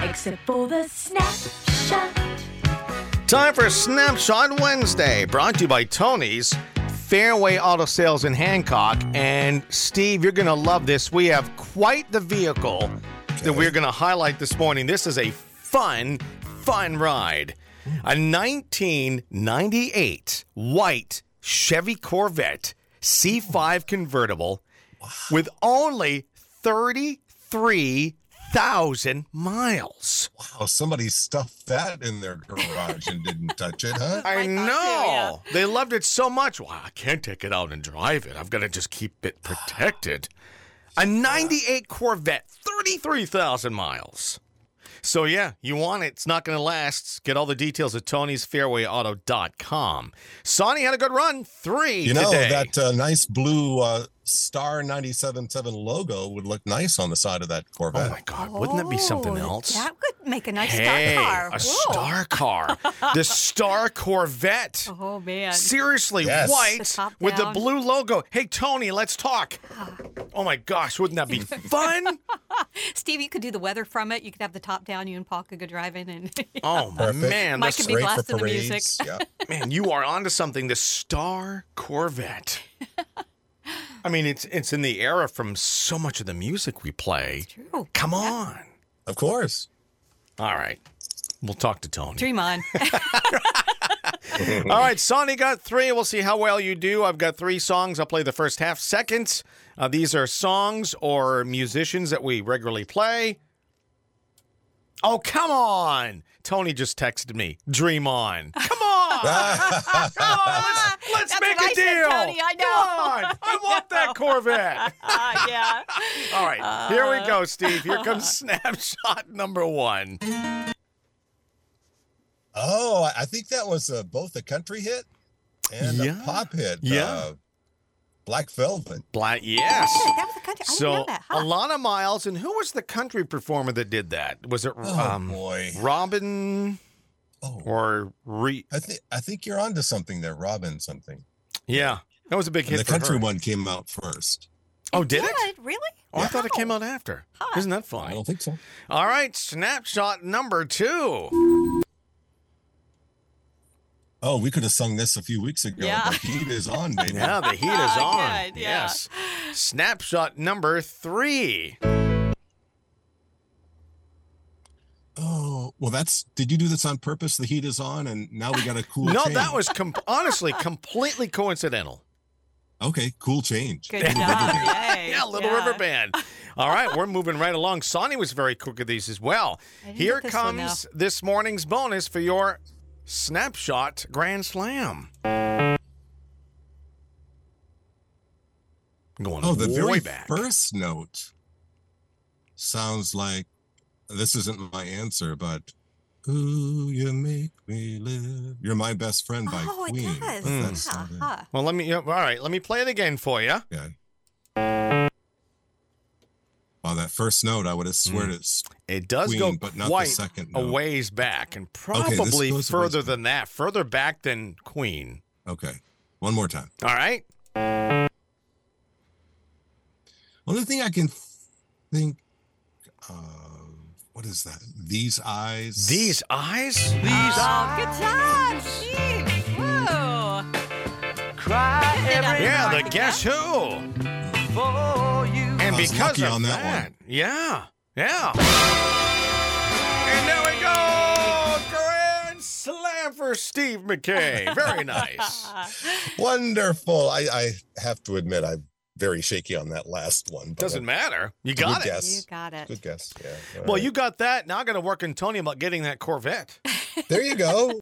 except for the snapshot. Time for Snapshot Wednesday, brought to you by Tony's Fairway Auto Sales in Hancock. And Steve, you're going to love this. We have quite the vehicle that we're going to highlight this morning. This is a fun ride. A 1998 white Chevy Corvette C5 convertible with only 33,000 miles. Wow, somebody stuffed that in their garage and didn't touch it, huh? I know. They loved it so much. Wow, I can't take it out and drive it. I've got to just keep it protected. A 98 Corvette, 33,000 miles. So, yeah, you want it. It's not going to last. Get all the details at Tony'sFairwayAuto.com. Sonny had a good run. 3 You know, today. that nice blue Star 97.7 logo would look nice on the side of that Corvette. Oh, my God. Wouldn't that be something else? That would make a nice Hey, star car. a Whoa. star car. The Star Corvette. Oh, man. Seriously, Yes. The white top with the down. blue logo. Hey, Tony, let's talk. Oh, my gosh. Wouldn't that be fun? Steve, you could do the weather from it. You could have the top down. You and Paul could go driving. And Oh, Perfect. man. Mike That's could be Great for blasting the music. parades. Yeah. Man, you are onto something. The Star Corvette. I mean, it's in the era from so much of the music we play. True. Come on. Of course. All right. We'll talk to Tony. Dream on. All right, Sonny got 3. We'll see how well you do. I've got 3 songs. I'll play the first half seconds. These are songs or musicians that we regularly play. Oh, come on. Tony just texted me. Dream on. Come on. Come on. Let's That's make what a I said, deal. Tony. I know. Come on. I want that Corvette. Yeah. All right. Here we go, Steve. Here comes snapshot number 1. Oh, I think that was both a country hit and Yeah. a pop hit. Yeah. Black Velvet. Black, yes. That was a country. I didn't So, know that. Huh? Alana Miles, and who was the country performer that did that? Was it Oh, boy. Robin Oh, or I think you're onto something there, Robin something. Yeah, that was a big And hit the for country her. one came out first. Oh, did it? Really? Oh, I thought it came out after. Huh. Isn't that I funny? don't think so. All right, snapshot number 2. Oh, we could have sung this a few weeks ago. Yeah. The heat is on, baby. Yeah, the heat is on. Good, yeah. Yes. Snapshot number 3. Oh, well, did you do this on purpose? The heat is on, and now we got a cool No, change. that was honestly completely coincidental. Okay, cool change. Good job. Yay. Yeah, Little River Band. All right, we're moving right along. Sonny was very quick at these as well. I didn't Here get this one, comes this morning's bonus for your Snapshot Grand Slam. Going Oh, the way very back. first note sounds like, this isn't my answer, but ooh, you make me live. You're My Best Friend by Oh, Queen. it does. That's Yeah. not it. Huh. Well, let me play it again for you. Okay. Wow, that first note, I would have sworn it's It does Queen, go but not the quite second a note. ways back, and this probably goes a further ways back. than that, further back than Queen. okay. One more time. All right? Only thing I can think, what is that? These Eyes. These eyes? Oh, good job, Steve. Whoa. Yeah, the Guess Who. And I was because lucky of on that that, one. yeah. And there we go, Grand Slam for Steve McKay. Very nice. Wonderful. I have to admit, I'm very shaky on that last one. But Doesn't matter. You got Good it. guess. You got it. Good guess. Yeah. All Well, right. you got that. Now I got to work on Tony about getting that Corvette. There you go.